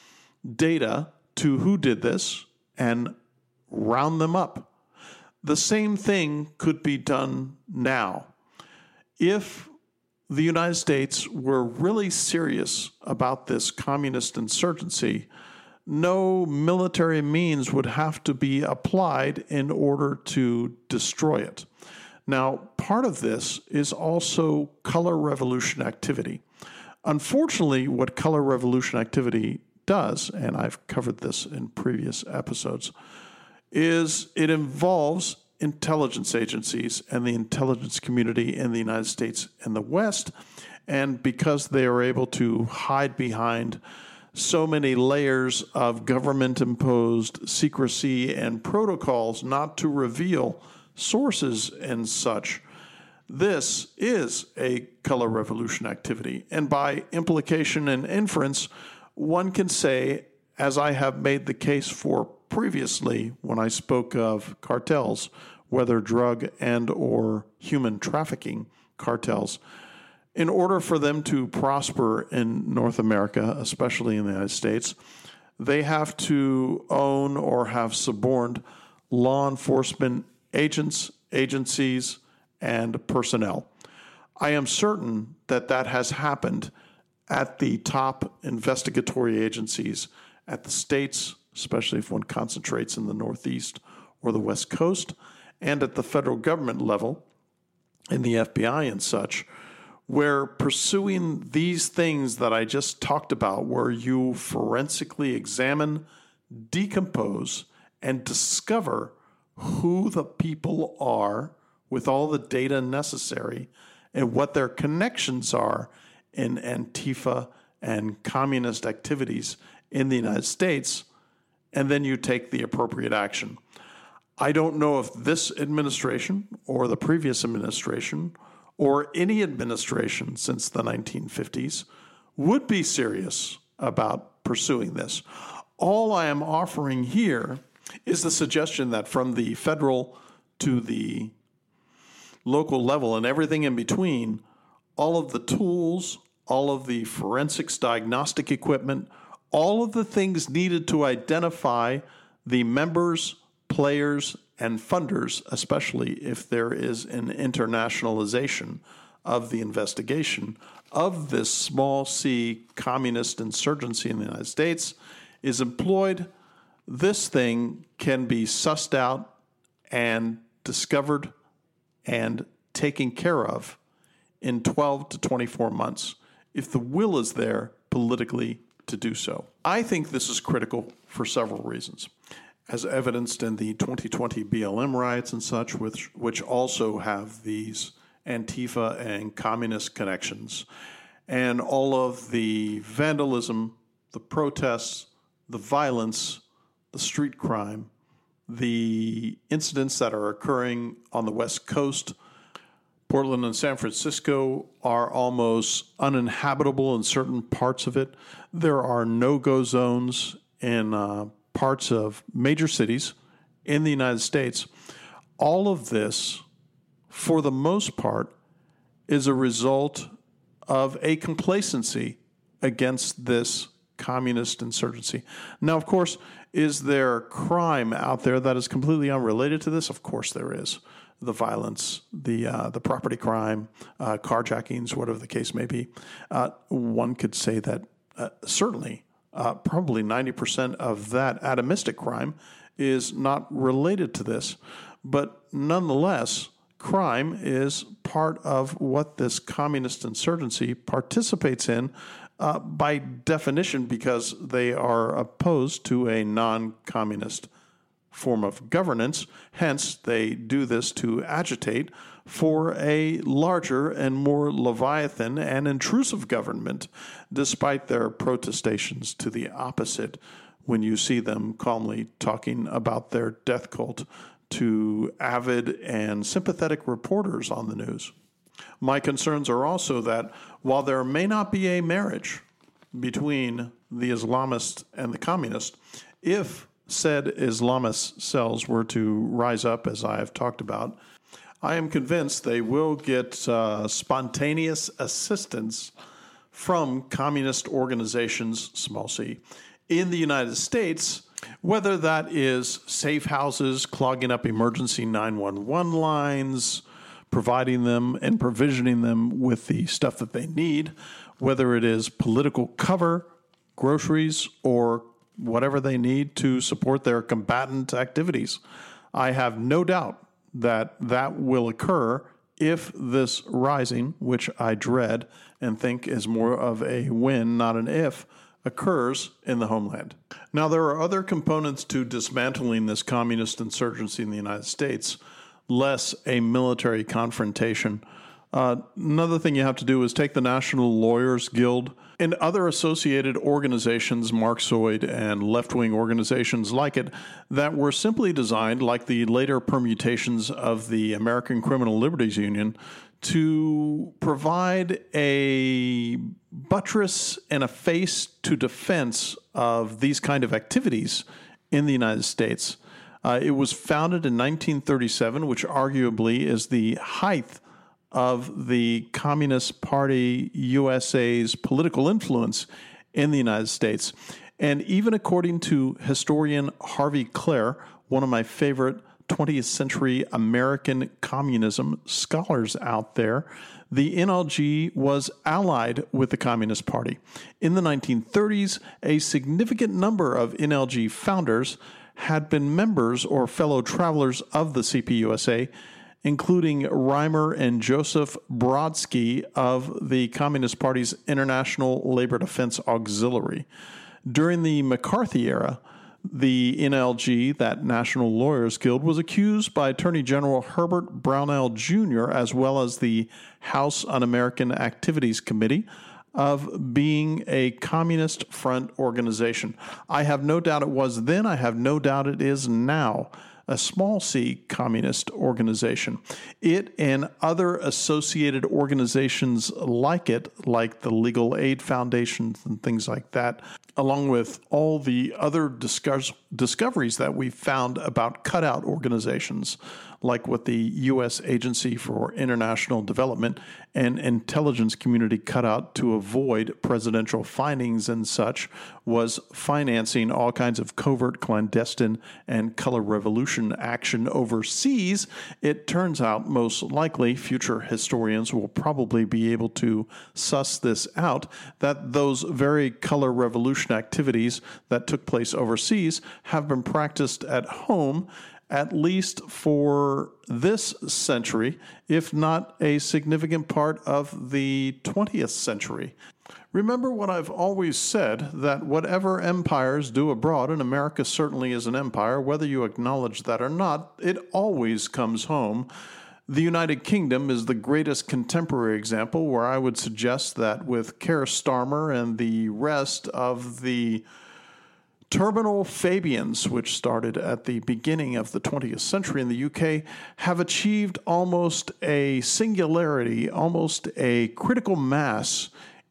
data to who did this and round them up. The same thing could be done now. If the United States were really serious about this communist insurgency, no military means would have to be applied in order to destroy it. Now, part of this is also color revolution activity. Unfortunately, what color revolution activity does, and I've covered this in previous episodes, is it involves intelligence agencies and the intelligence community in the United States and the West, and because they are able to hide behind so many layers of government-imposed secrecy and protocols not to reveal sources and such, this is a color revolution activity. And by implication and inference, one can say, as I have made the case for previously when I spoke of cartels, whether drug and or human trafficking cartels, in order for them to prosper in North America, especially in the United States, they have to own or have suborned law enforcement agents, agencies, and personnel. I am certain that that has happened at the top investigatory agencies at the states, especially if one concentrates in the Northeast or the West Coast, and at the federal government level, in the F B I and such, where pursuing these things that I just talked about, where you forensically examine, decompose, and discover who the people are with all the data necessary and what their connections are in Antifa and communist activities in the United States, and then you take the appropriate action. I don't know if this administration or the previous administration or any administration since the nineteen fifties would be serious about pursuing this. All I am offering here is the suggestion that from the federal to the local level and everything in between, all of the tools, all of the forensics diagnostic equipment, all of the things needed to identify the members, players, and funders, especially if there is an internationalization of the investigation of this small c communist insurgency in the United States, is employed. This thing can be sussed out and discovered and taken care of in twelve to twenty-four months if the will is there politically to do so. I think this is critical for several reasons, as evidenced in the twenty twenty B L M riots and such, which, which also have these Antifa and communist connections, and all of the vandalism, the protests, the violence, the street crime, the incidents that are occurring on the West Coast. Portland and San Francisco are almost uninhabitable in certain parts of it. There are no-go zones in uh, parts of major cities in the United States. All of this, for the most part, is a result of a complacency against this communist insurgency. Now, of course, is there crime out there that is completely unrelated to this? Of course there is. The violence, the uh, the property crime, uh, carjackings, whatever the case may be. Uh, one could say that uh, certainly, uh, probably ninety percent of that atomistic crime is not related to this. But nonetheless, crime is part of what this communist insurgency participates in uh, by definition, because they are opposed to a non-communist form of governance. Hence, they do this to agitate for a larger and more leviathan and intrusive government, despite their protestations to the opposite when you see them calmly talking about their death cult to avid and sympathetic reporters on the news. My concerns are also that while there may not be a marriage between the Islamist and the communist, if said Islamist cells were to rise up, as I have talked about, I am convinced they will get uh, spontaneous assistance from communist organizations, small c, in the United States, whether that is safe houses, clogging up emergency nine one one lines, providing them and provisioning them with the stuff that they need, whether it is political cover, groceries, or whatever they need to support their combatant activities. I have no doubt that that will occur if this rising, which I dread and think is more of a when, not an if, occurs in the homeland. Now, there are other components to dismantling this communist insurgency in the United States, less a military confrontation. Uh, another thing you have to do is take the National Lawyers Guild and other associated organizations, Marxoid and left-wing organizations like it, that were simply designed, like the later permutations of the American Criminal Liberties Union, to provide a buttress and a face to defense of these kind of activities in the United States. Uh, it was founded in nineteen thirty-seven, which arguably is the height of the Communist Party U S A's political influence in the United States. And even according to historian Harvey Clare, one of my favorite twentieth century American communism scholars out there, the N L G was allied with the Communist Party. In the nineteen thirties, a significant number of N L G founders had been members or fellow travelers of the C P U S A, including Reimer and Joseph Brodsky of the Communist Party's International Labor Defense Auxiliary. During the McCarthy era, the N L G, that National Lawyers Guild, was accused by Attorney General Herbert Brownell Junior, as well as the House Un-American Activities Committee, of being a communist front organization. I have no doubt it was then. I have no doubt it is now. A small c communist organization. It and other associated organizations like it, like the Legal Aid Foundations and things like that, along with all the other discuss- discoveries that we found about cutout organizations, like what the U S Agency for International Development and Intelligence Community cut out to avoid presidential findings and such, was financing all kinds of covert, clandestine, and color revolution action overseas. It turns out most likely, future historians will probably be able to suss this out, that those very color revolution activities that took place overseas have been practiced at home, at least for this century, if not a significant part of the twentieth century. Remember what I've always said, that whatever empires do abroad, and America certainly is an empire, whether you acknowledge that or not, it always comes home. The United Kingdom is the greatest contemporary example, where I would suggest that with Keir Starmer and the rest of the Terminal Fabians, which started at the beginning of the twentieth century in the U K, have achieved almost a singularity, almost a critical mass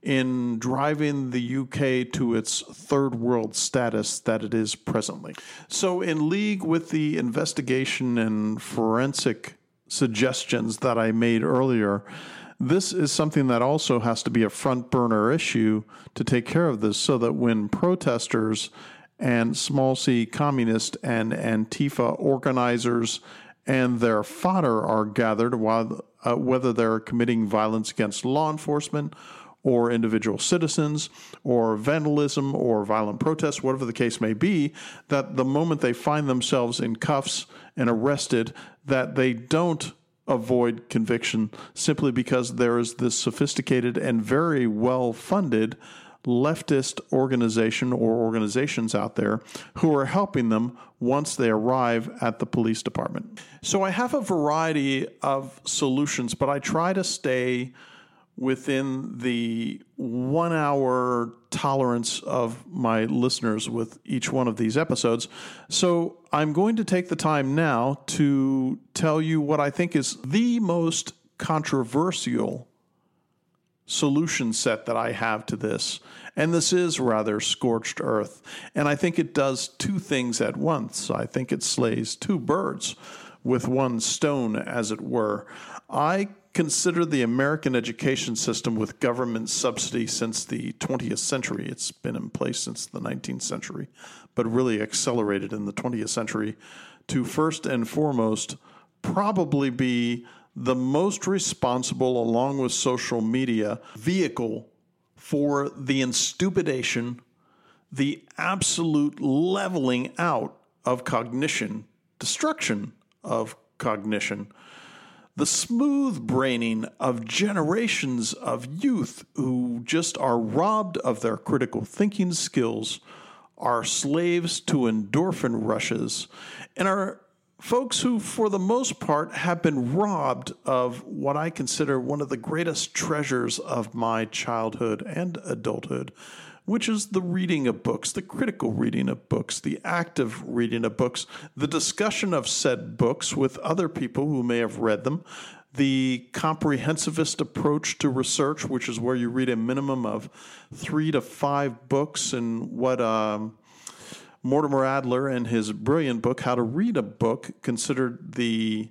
in driving the U K to its third world status that it is presently. So in league with the investigation and forensic suggestions that I made earlier, this is something that also has to be a front burner issue to take care of this, so that when protesters and small c communist and Antifa organizers and their fodder are gathered, while, uh, whether they're committing violence against law enforcement or individual citizens or vandalism or violent protests, whatever the case may be, that the moment they find themselves in cuffs and arrested, that they don't avoid conviction simply because there is this sophisticated and very well-funded leftist organization or organizations out there who are helping them once they arrive at the police department. So I have a variety of solutions, but I try to stay within the one hour tolerance of my listeners with each one of these episodes. So I'm going to take the time now to tell you what I think is the most controversial solution set that I have to this. And this is rather scorched earth. And I think it does two things at once. I think it slays two birds with one stone, as it were. I consider the American education system with government subsidy since the twentieth century. It's been in place since the nineteenth century, but really accelerated in the twentieth century to first and foremost probably be the most responsible, along with social media, vehicle for the instupidation, the absolute leveling out of cognition, destruction of cognition, the smooth braining of generations of youth who just are robbed of their critical thinking skills, are slaves to endorphin rushes, and are folks who, for the most part, have been robbed of what I consider one of the greatest treasures of my childhood and adulthood, which is the reading of books, the critical reading of books, the active reading of books, the discussion of said books with other people who may have read them, the comprehensivist approach to research, which is where you read a minimum of three to five books, and what um, Mortimer Adler, in his brilliant book, How to Read a Book, considered the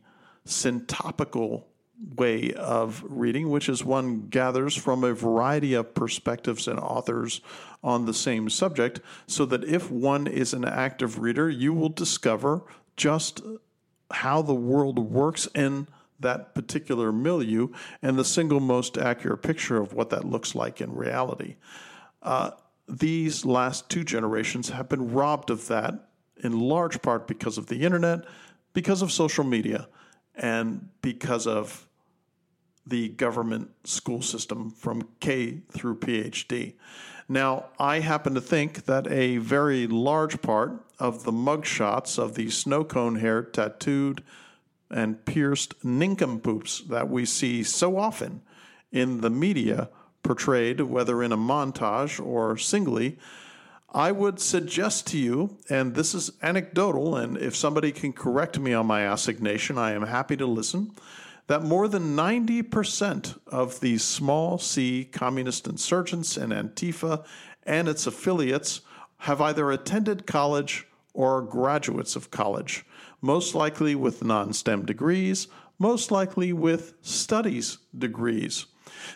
syntopical way of reading, which is one gathers from a variety of perspectives and authors on the same subject, so that if one is an active reader, you will discover just how the world works in that particular milieu and the single most accurate picture of what that looks like in reality. Uh, these last two generations have been robbed of that, in large part because of the internet, because of social media, and because of the government school system from K through P H D. Now, I happen to think that a very large part of the mugshots of the snow cone haired, tattooed, and pierced nincompoops that we see so often in the media, portrayed whether in a montage or singly, I would suggest to you, and this is anecdotal, and if somebody can correct me on my assignation, I am happy to listen, that more than ninety percent of these small C communist insurgents and Antifa and its affiliates have either attended college or are graduates of college, most likely with non-STEM degrees, most likely with studies degrees.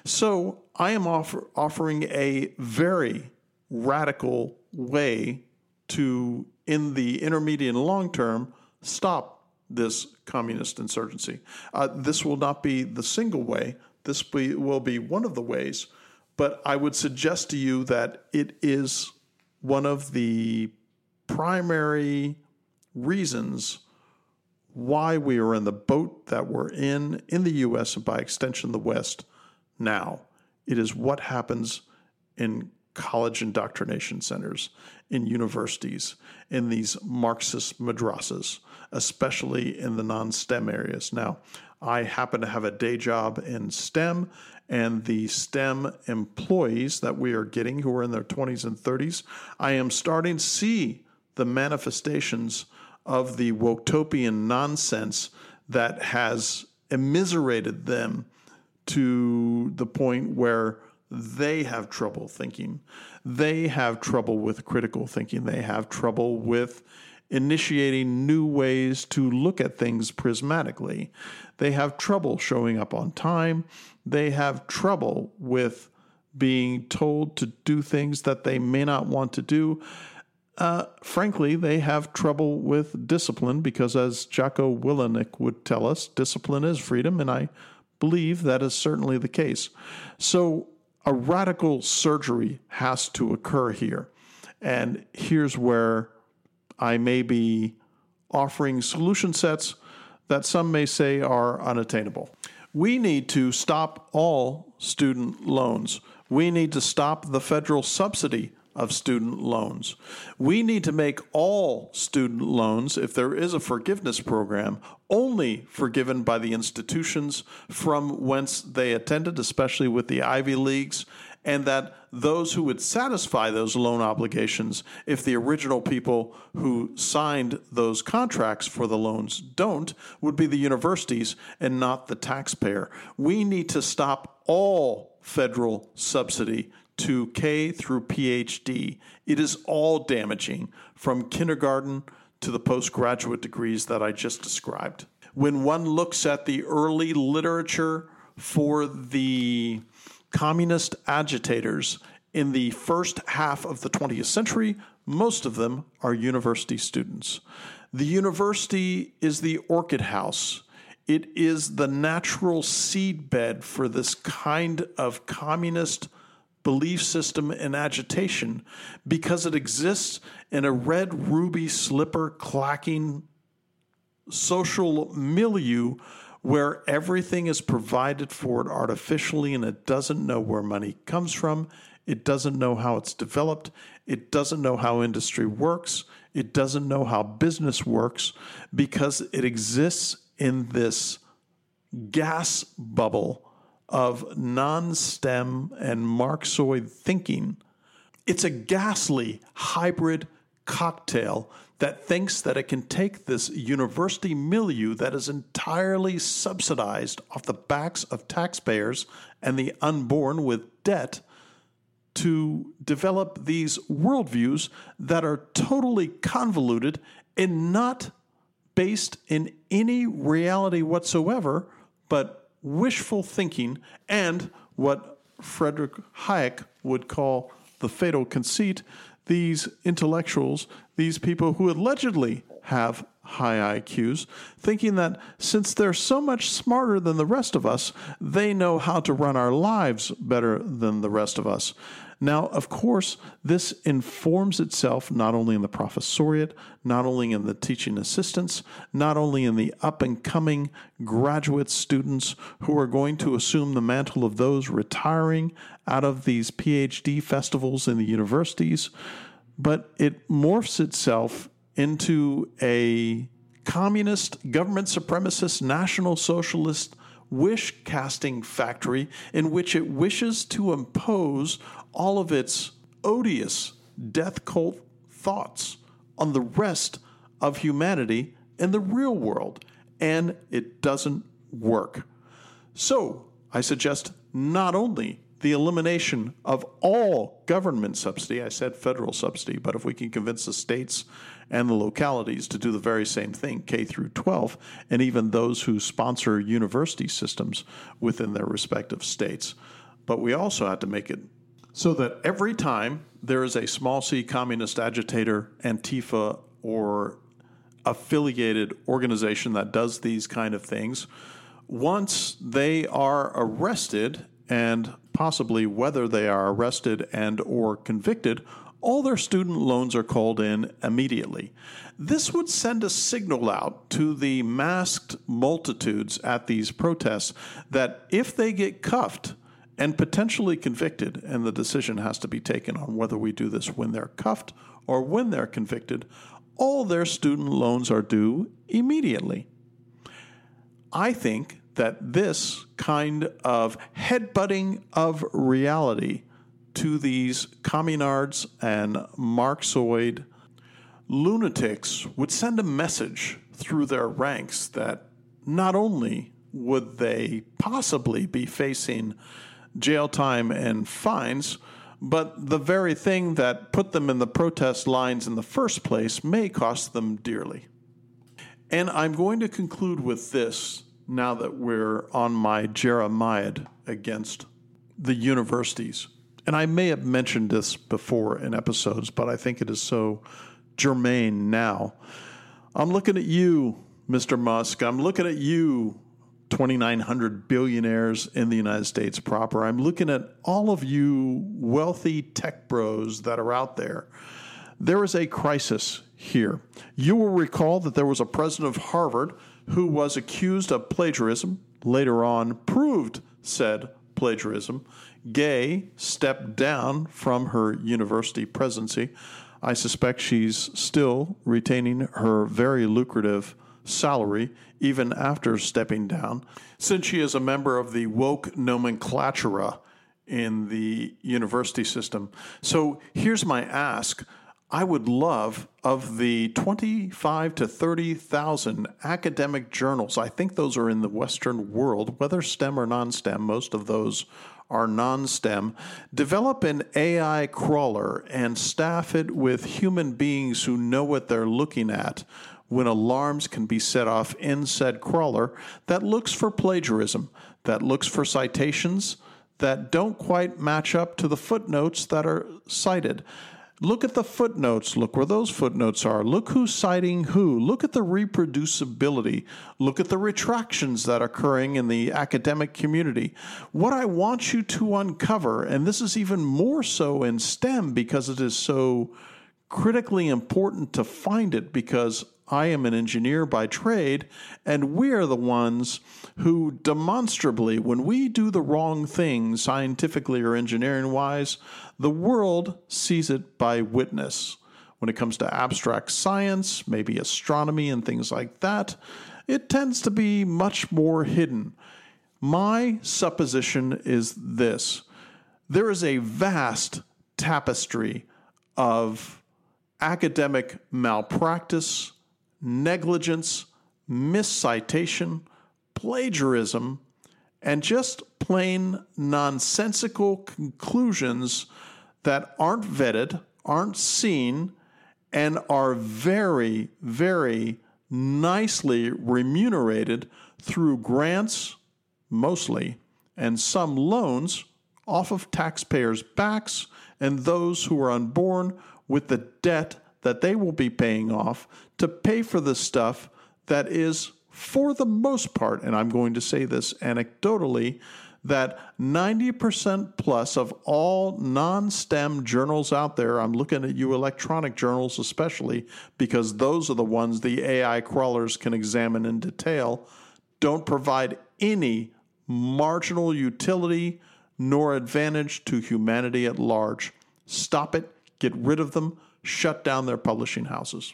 So I am offer, offering a very radical way to, in the intermediate and long term, stop this communist insurgency. Uh, this will not be the single way. This be, will be one of the ways. But I would suggest to you that it is one of the primary reasons why we are in the boat that we're in, in the U S and by extension the West now. It is what happens in college indoctrination centers, in universities, in these Marxist madrasas, especially in the non-STEM areas. Now, I happen to have a day job in STEM, and the STEM employees that we are getting who are in their twenties and thirties, I am starting to see the manifestations of the woke-topian nonsense that has immiserated them to the point where they have trouble thinking. They have trouble with critical thinking. They have trouble with initiating new ways to look at things prismatically. They have trouble showing up on time. They have trouble with being told to do things that they may not want to do. Uh, frankly, they have trouble with discipline because, as Jocko Willink would tell us, discipline is freedom, and I believe that is certainly the case. So a radical surgery has to occur here. And here's where I may be offering solution sets that some may say are unattainable. We need to stop all student loans. We need to stop the federal subsidy of student loans. We need to make all student loans, if there is a forgiveness program, only forgiven by the institutions from whence they attended, especially with the Ivy Leagues, and that those who would satisfy those loan obligations, if the original people who signed those contracts for the loans don't, would be the universities and not the taxpayer. We need to stop all federal subsidy to K through P H D. It is all damaging, from kindergarten to the postgraduate degrees that I just described. When one looks at the early literature for the communist agitators in the first half of the twentieth century, most of them are university students. The university is the orchid house. It is the natural seedbed for this kind of communist belief system and agitation, because it exists in a red ruby slipper clacking social milieu where everything is provided for it artificially, and it doesn't know where money comes from. It doesn't know how it's developed. It doesn't know how industry works. It doesn't know how business works, because it exists in this gas bubble of non-STEM and Marxoid thinking. It's a ghastly hybrid cocktail that thinks that it can take this university milieu that is entirely subsidized off the backs of taxpayers and the unborn with debt to develop these worldviews that are totally convoluted and not based in any reality whatsoever, but wishful thinking and what Friedrich Hayek would call the fatal conceit. These intellectuals, these people who allegedly have high I Qs, thinking that since they're so much smarter than the rest of us, they know how to run our lives better than the rest of us. Now, of course, this informs itself not only in the professoriate, not only in the teaching assistants, not only in the up-and-coming graduate students who are going to assume the mantle of those retiring out of these P H D festivals in the universities, but it morphs itself into a communist, government supremacist, national socialist wish-casting factory in which it wishes to impose all of its odious death cult thoughts on the rest of humanity in the real world, and it doesn't work. So I suggest not only the elimination of all government subsidy, I said federal subsidy, but if we can convince the states and the localities to do the very same thing, K through twelve, and even those who sponsor university systems within their respective states. But we also have to make it so that every time there is a small c communist agitator, Antifa, or affiliated organization that does these kind of things, once they are arrested, and possibly whether they are arrested and or convicted, all their student loans are called in immediately. This would send a signal out to the masked multitudes at these protests that if they get cuffed and potentially convicted, and the decision has to be taken on whether we do this when they're cuffed or when they're convicted, all their student loans are due immediately. I think that this kind of headbutting of reality to these communards and Marxoid lunatics would send a message through their ranks that not only would they possibly be facing jail time and fines, but the very thing that put them in the protest lines in the first place may cost them dearly. And I'm going to conclude with this now that we're on my Jeremiad against the universities. And I may have mentioned this before in episodes, but I think it is so germane now. I'm looking at you, Mister Musk. I'm looking at you, twenty-nine hundred billionaires in the United States proper. I'm looking at all of you wealthy tech bros that are out there. There is a crisis here. You will recall that there was a president of Harvard who was accused of plagiarism, later on proved said plagiarism. Gay stepped down from her university presidency. I suspect she's still retaining her very lucrative salary even after stepping down, since she is a member of the woke nomenclatura in the university system. So here's my ask. I would love, of the twenty-five to thirty thousand academic journals, I think those are in the Western world, whether STEM or non-STEM, most of those are non-STEM, develop an A I crawler and staff it with human beings who know what they're looking at when alarms can be set off in said crawler that looks for plagiarism, that looks for citations that don't quite match up to the footnotes that are cited. Look at the footnotes. Look where those footnotes are. Look who's citing who. Look at the reproducibility. Look at the retractions that are occurring in the academic community. What I want you to uncover, and this is even more so in STEM because it is so critically important to find it, because I am an engineer by trade, and we are the ones who demonstrably, when we do the wrong thing scientifically or engineering-wise, the world sees it by witness. When it comes to abstract science, maybe astronomy and things like that, it tends to be much more hidden. My supposition is this. There is a vast tapestry of academic malpractice, negligence, miscitation, plagiarism, and just plain nonsensical conclusions that aren't vetted, aren't seen, and are very, very nicely remunerated through grants, mostly, and some loans off of taxpayers' backs and those who are unborn with the debt that they will be paying off to pay for the stuff that is, for the most part, and I'm going to say this anecdotally, that ninety percent plus of all non-STEM journals out there, I'm looking at you electronic journals especially, because those are the ones the A I crawlers can examine in detail, don't provide any marginal utility nor advantage to humanity at large. Stop it, get rid of them, shut down their publishing houses.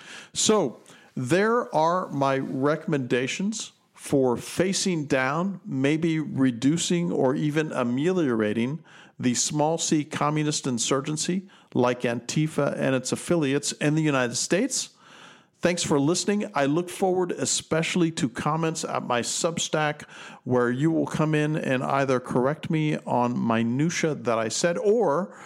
So there are my recommendations for facing down, maybe reducing or even ameliorating the small c communist insurgency like Antifa and its affiliates in the United States. Thanks for listening. I look forward especially to comments at my Substack, where you will come in and either correct me on minutia that I said or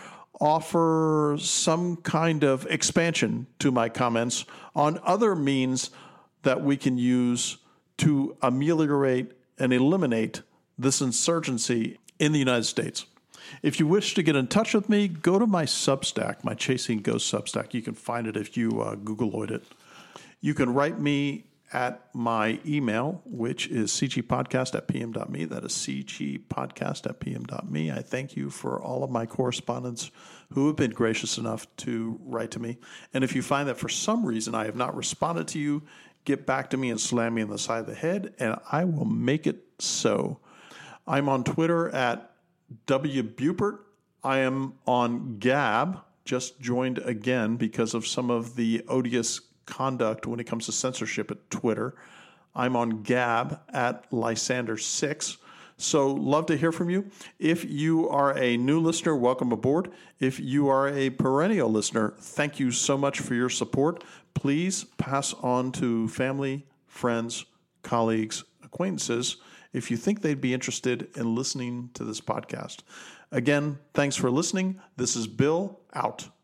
offer some kind of expansion to my comments on other means that we can use to ameliorate and eliminate this insurgency in the United States. If you wish to get in touch with me, go to my Substack, my Chasing Ghosts Substack. You can find it if you uh, Googleoid it. You can write me at my email, which is c g podcast at p m dot me. That is c g podcast at p m dot me. I thank you for all of my correspondents who have been gracious enough to write to me. And if you find that for some reason I have not responded to you, get back to me and slam me in the side of the head, and I will make it so. I'm on Twitter at W Bupert. I am on Gab, just joined again because of some of the odious conduct when it comes to censorship at Twitter. I'm on Gab at Lysander six. So love to hear from you. If you are a new listener, welcome aboard. If you are a perennial listener, thank you so much for your support. Please pass on to family, friends, colleagues, acquaintances if you think they'd be interested in listening to this podcast. Again, thanks for listening. This is Bill, out.